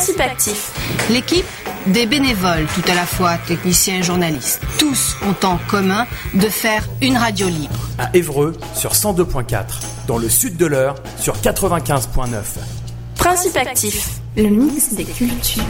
Principe actif. L'équipe, des bénévoles, tout à la fois techniciens et journalistes. Tous ont en commun de faire une radio libre. À Évreux sur 102.4, dans le sud de l'Eure sur 95.9. Principe actif. Le mix des cultures.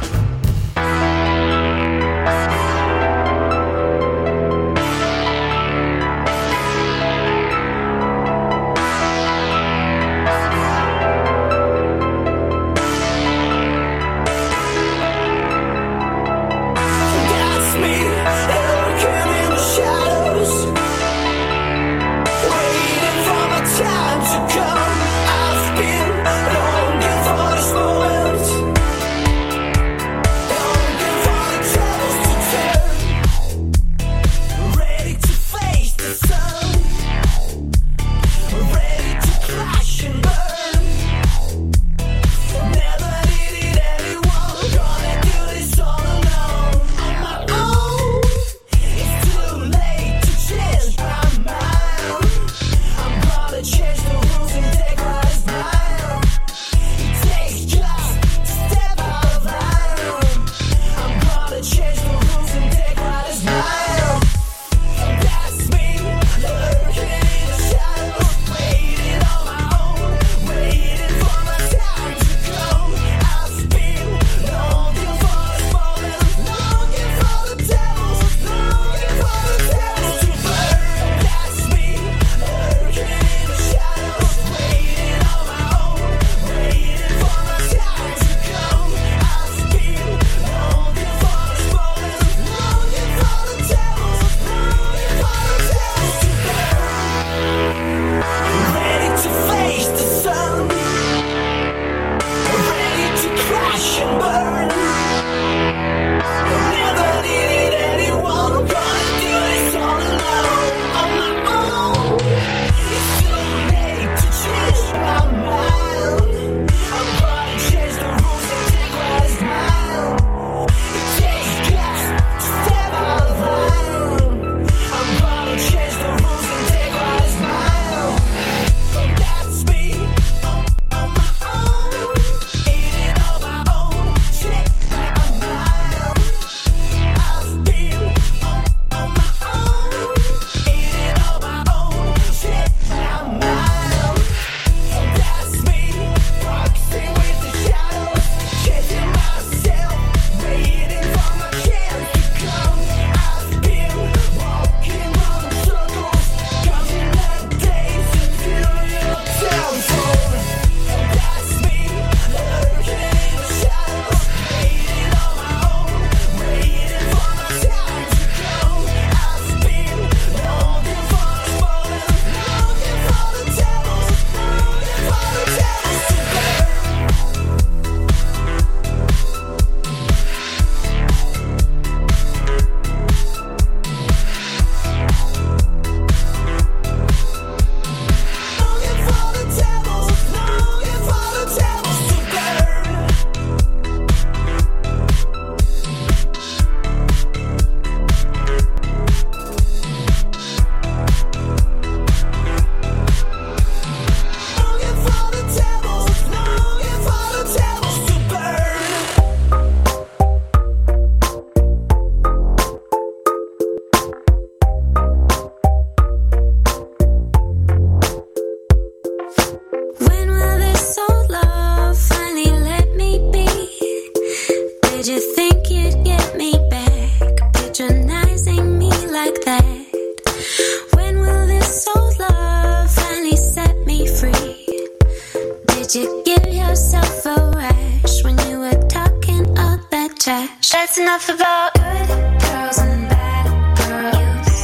That's enough about good girls and bad girls.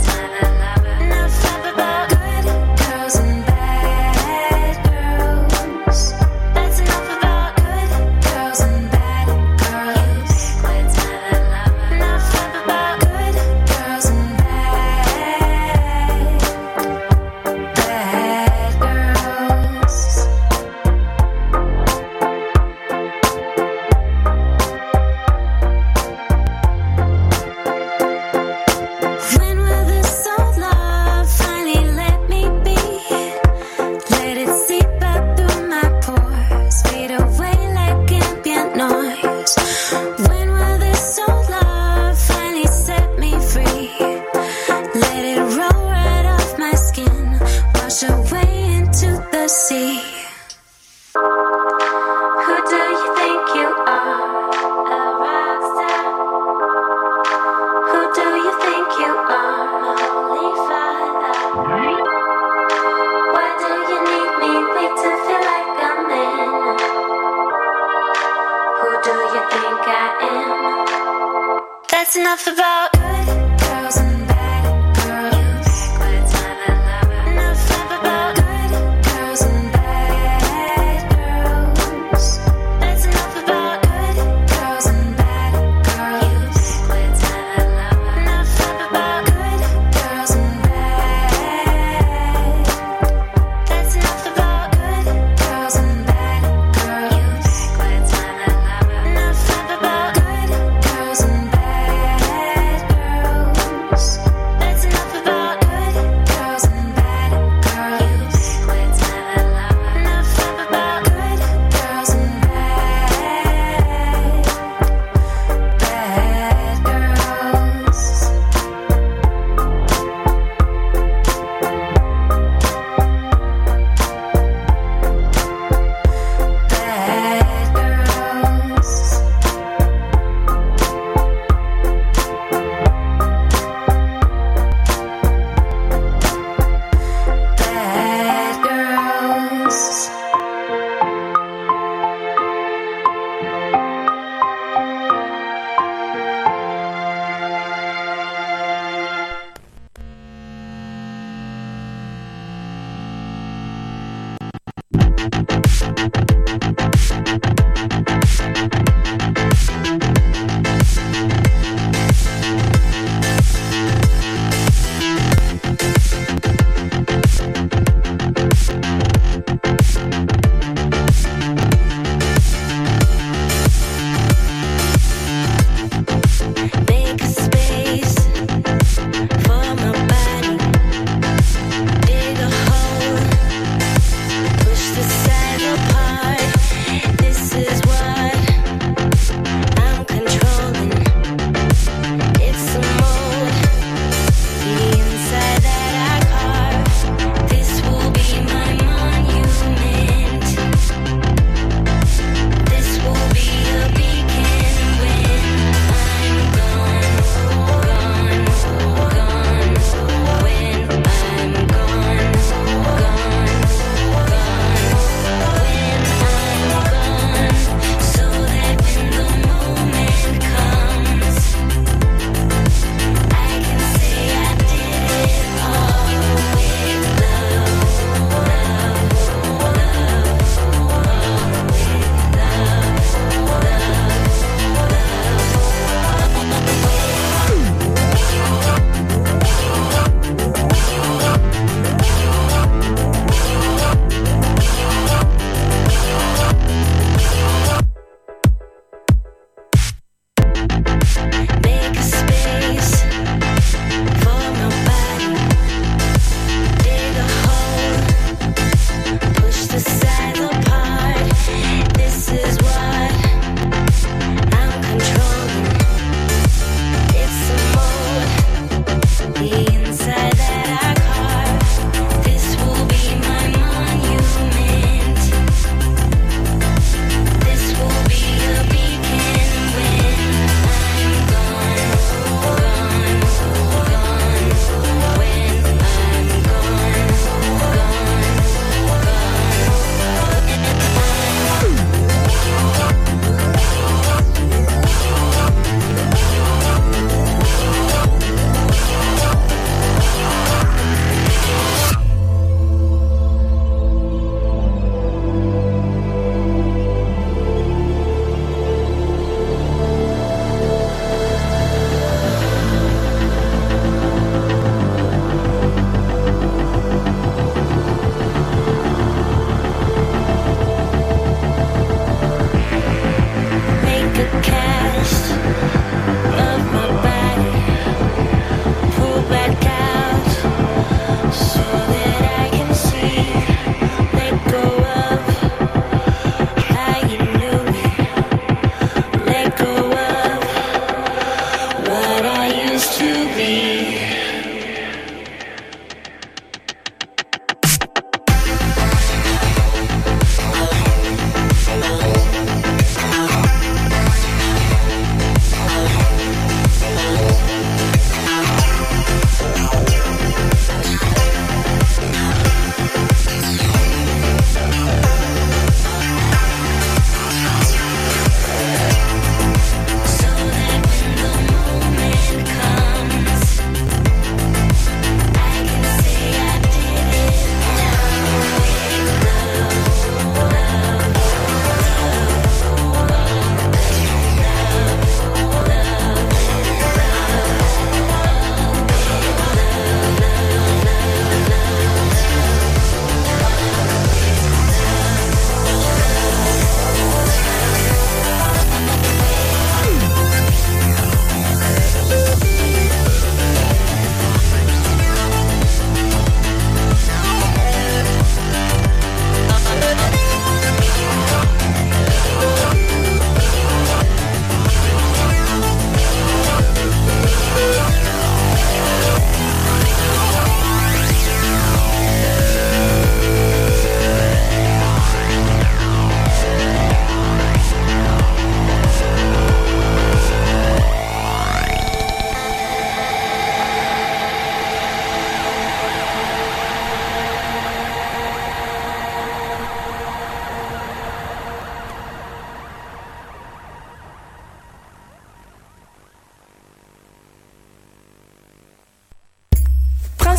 Enough about good girls and bad girls. That's enough about good girls and bad girls. Enough about good girls and bad girls. That's enough about good girls and bad girls. Enough about good girls and bad girls. That's enough about good girls and bad girls. Enough about good girls and bad. That's enough about good girls and bad girls. Enough about good girls and bad girls.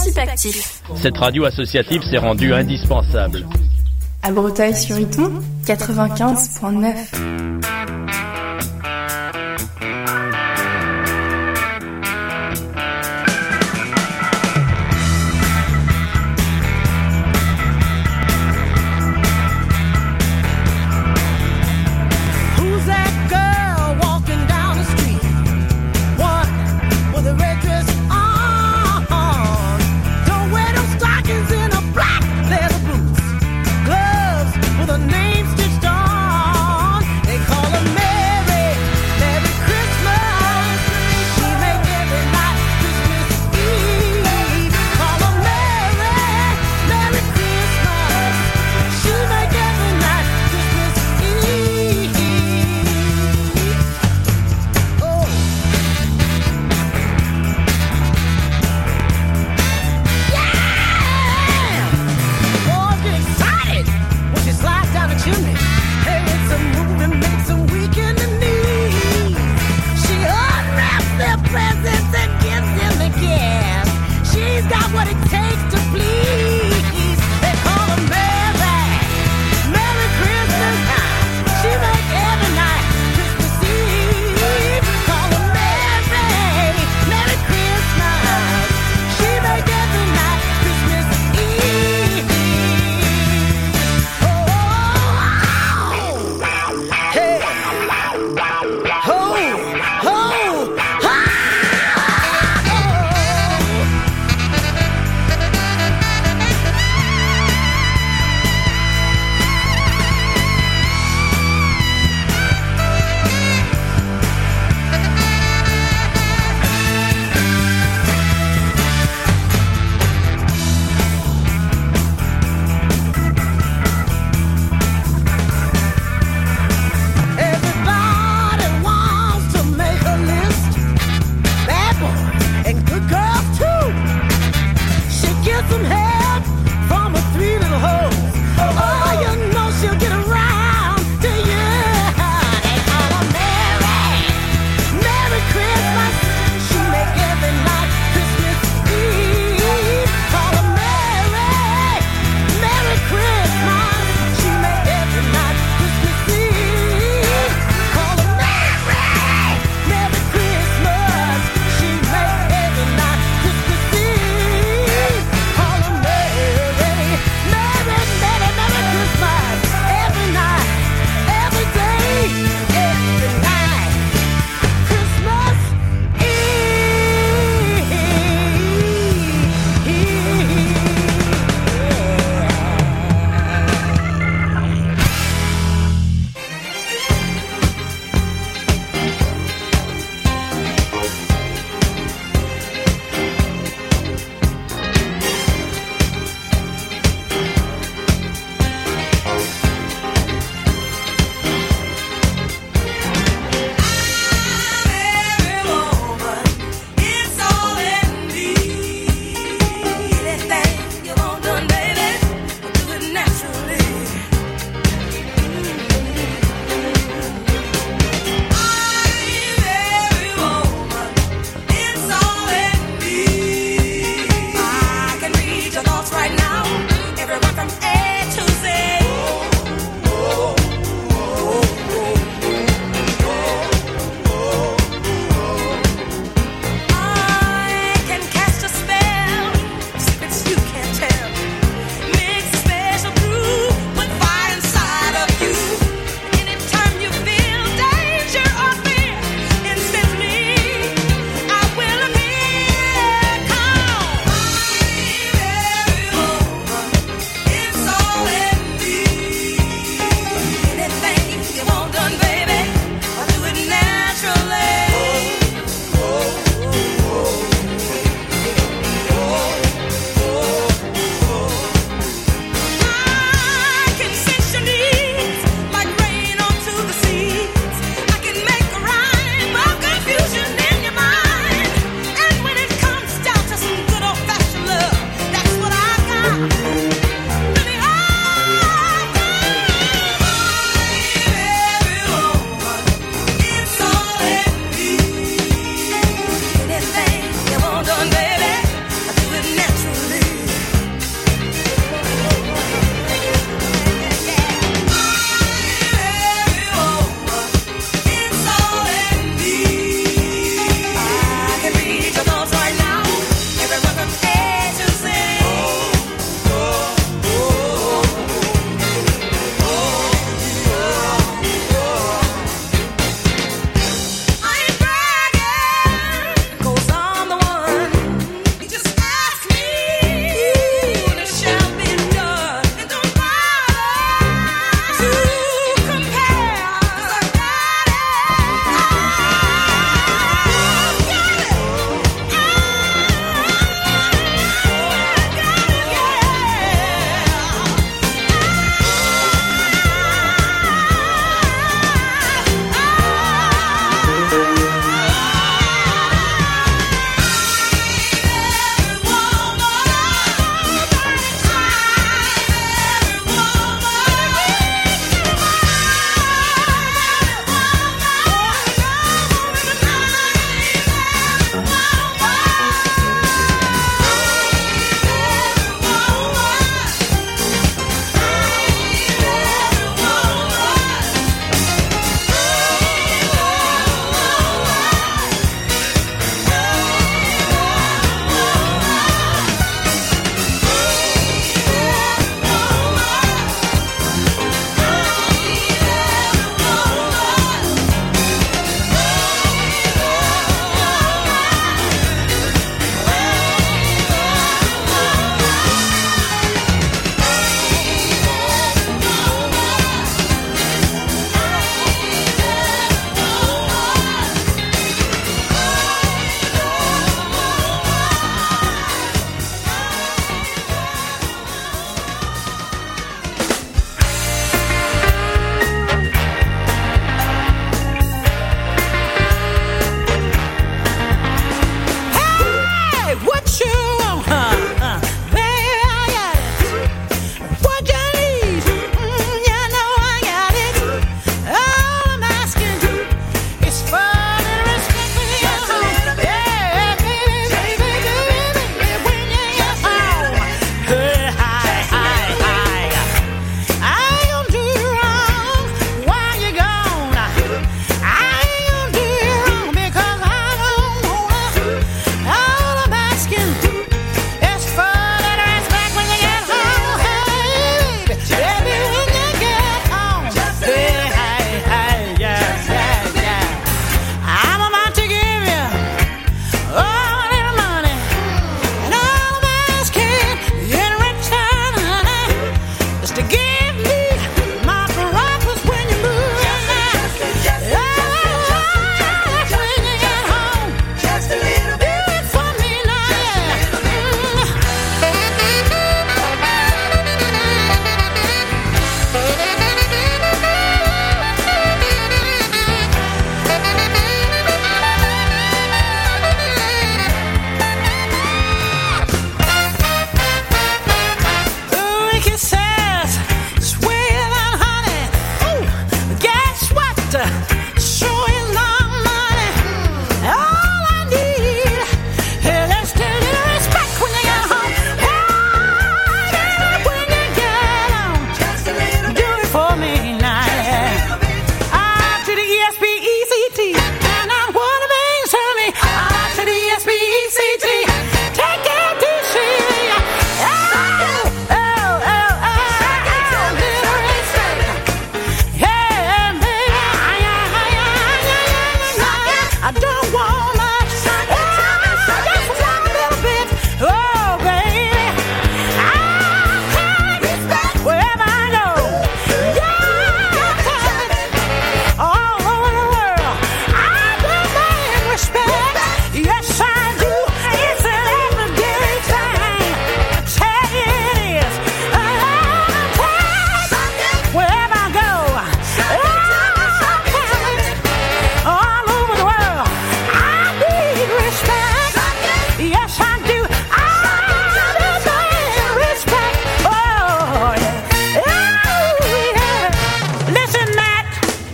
Principe actif. Cette radio associative s'est rendue indispensable. À Breteuil-sur-Iton, 95.9. Name stitched on, they call them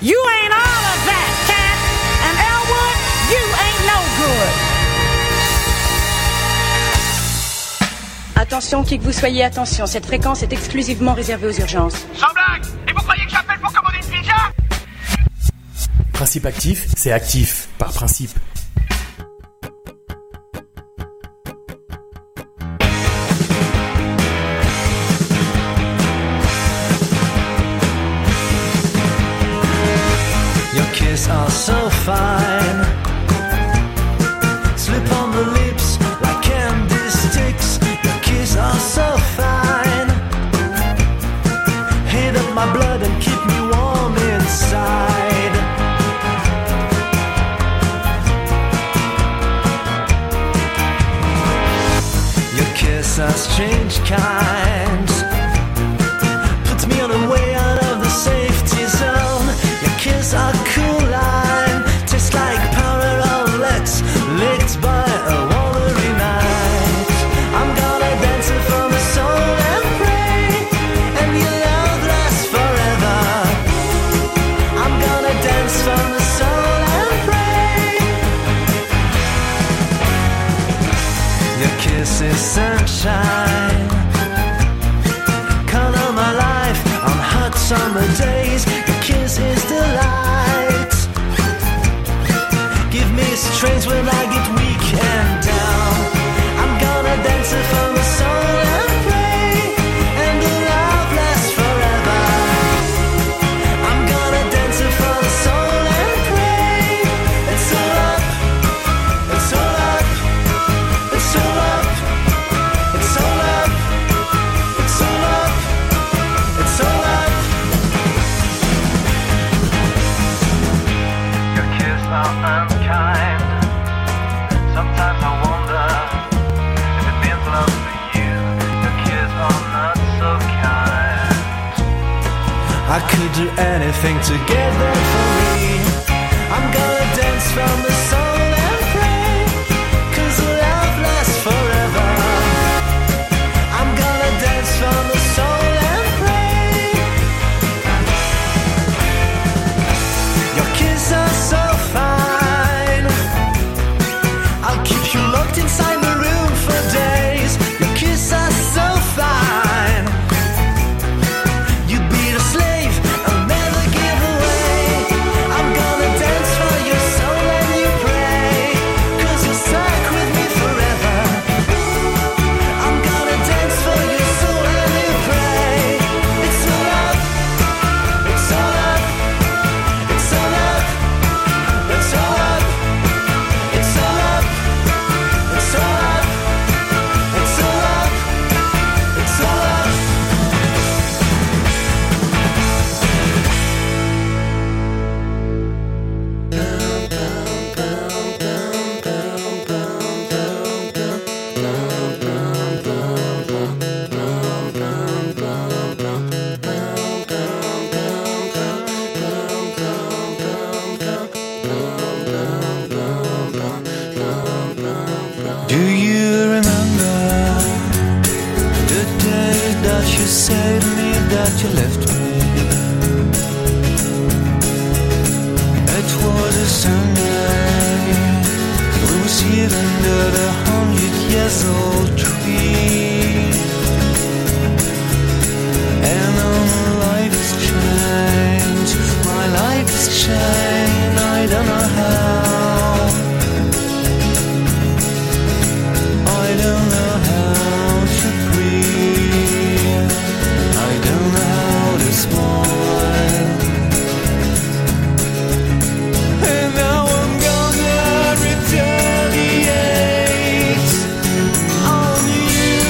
You ain't all of that, cat. And Elwood, you ain't no good. Attention, qui que vous soyez, attention. Cette fréquence est exclusivement réservée aux urgences. Sans blague. Et vous croyez que j'appelle pour commander une pizza? Principe actif, c'est actif, par principe. Your kiss are so fine. Slip on the lips like candy sticks. Your kiss are so fine. Heat up my blood and keep me warm inside. Your kiss are strange kinds. Puts me on a way out of the safety zone. Your kiss are cool line. Tastes like powder outlets licked by a watery night. I'm gonna dance it from the soul and pray, and your love lasts forever. I'm gonna dance from the soul and pray. Your kiss is sunshine. Color my life on hot summer days. Your kiss is delight. Give me strength when I get weak and down. I'm gonna dance it from the soul and pray, and the love lasts forever. I'm gonna dance it from the soul and pray. It's all up, it's all up, it's all up, it's all up, it's all up, it's all up. Your kiss are unkind. Sometimes I wonder if it means love for you. Your kiss are not so kind. I could do anything to get that for me. I'm gonna dance from the soul and pray, 'cause love lasts forever. I'm gonna dance from the soul and pray. Your kiss are so fine. I'll keep you locked inside the room for days. Your kiss are so fine. You'd be the slave I'll never give away. I'm gonna dance for your soul and you pray, 'cause you're stuck with me forever. I'm gonna dance for your soul and you pray. It's all up, it's all up, it's all up, it's all up, it's all up, it's all up, it's all up, it's all up. Do you remember the day that you said to me that you left me? It was a Sunday. We were seated under the 100-year-old tree, and all my life has changed. My life has changed. I don't know how. I don't know how to breathe. I don't know how to smile. And now I'm gonna retaliate on you,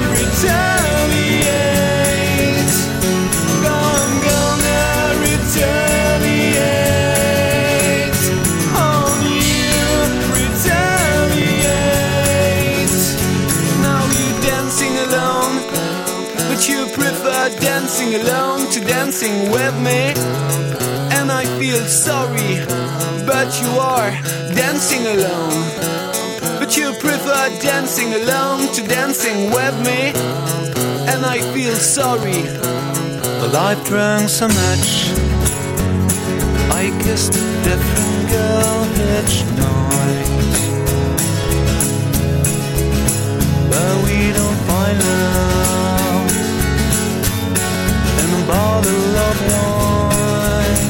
retaliate. Now I'm gonna retaliate on you, retaliate. Now you're dancing alone, but you prefer dancing alone to dancing with me. And I feel sorry, but you are dancing alone. But you prefer dancing alone to dancing with me. And I feel sorry. Well, I've drunk so much, I kissed a different girl each night, but we don't find love in a bottle of wine.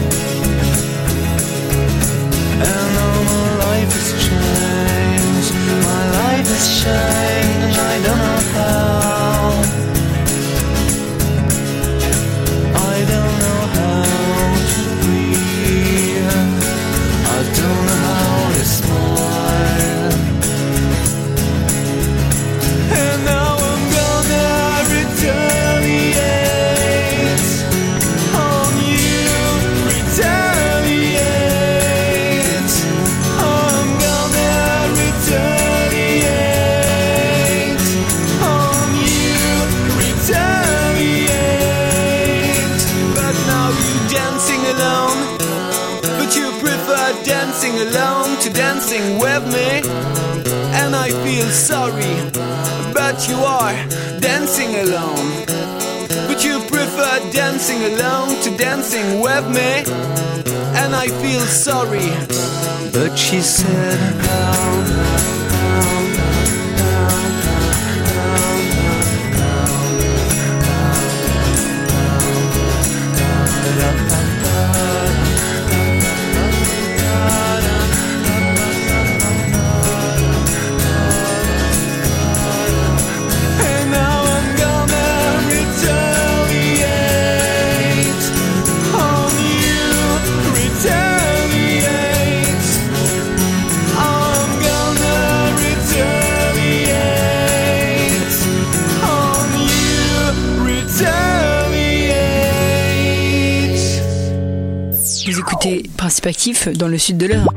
And now my life has changed, my life has changed, I don't know how, I don't know how to breathe, I don't know how to smile. And now I'm gonna retaliate on you, retaliate. I'm gonna retaliate on you, retaliate. But now you're dancing alone, but you prefer dancing alone to dancing with me. And I feel sorry, but you are dancing alone, but you prefer dancing alone to dancing with me. And I feel sorry, but she said and now I'm gonna retaliate on you, retaliate. I'm gonna retaliate on you, retaliate. Vous écoutez Principe Actif dans le sud de l'Eure.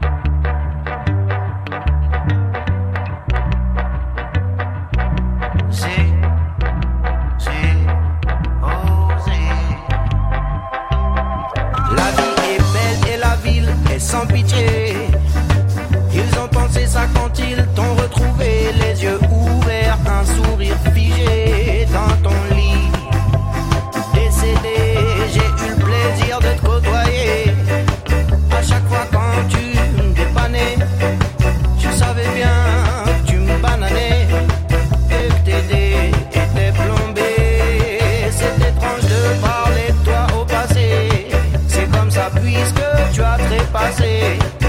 La vie est belle et la ville est sans pitié. Ils ont pensé ça quand ils t'ont retrouvé, les yeux ouverts, un sourire figé dans ton lit. Décédé, j'ai eu le plaisir de te côtoyer. À chaque fois quand tu me dépannais, je savais bien que tu me bananais et que tes dés étaient plombés. C'est étrange de parler de toi au passé. C'est comme ça puisque tu as trépassé.